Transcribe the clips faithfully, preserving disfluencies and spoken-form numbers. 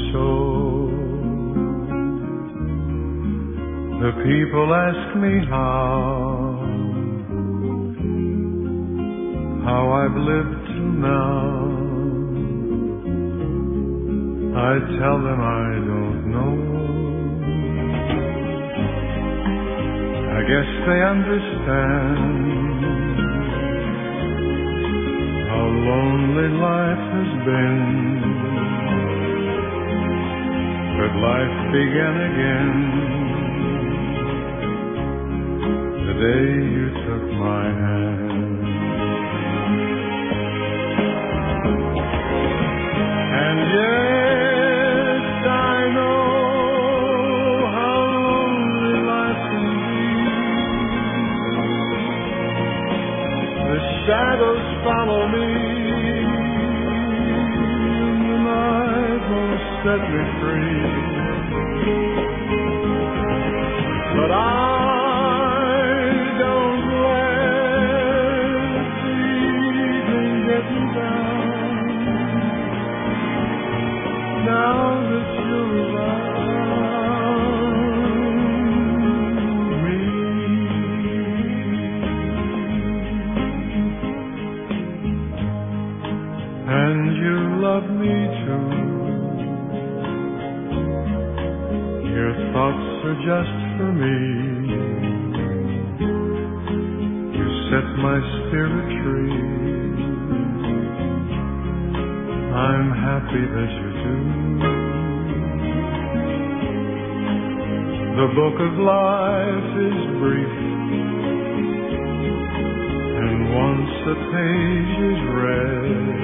so. The people ask me how, how I've lived till now. I tell them I don't know. I guess they understand how lonely life has been. But life began again the day you took my hand. And yes, I know how lonely life can be. The shadows follow me, and the night won't set me free. But I don't let the evening get me down. Now that you're around me, and you love me too. Your thoughts are just for me. You set my spirit free. I'm happy that you do. The book of life is brief, and once a page is read,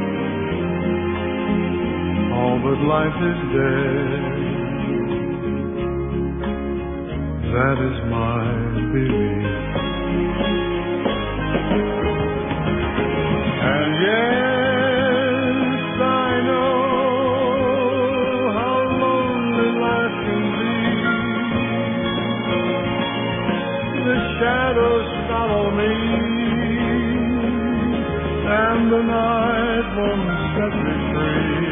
all but life is dead. That is my belief. And yes, I know how lonely life can be. The shadows follow me, and the night won't set me free.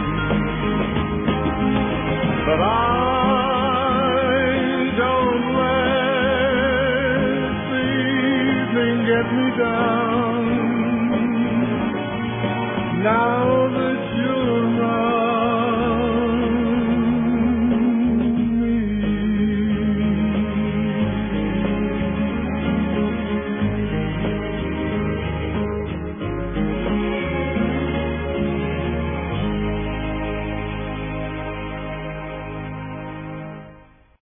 But I don't let the evening get me down.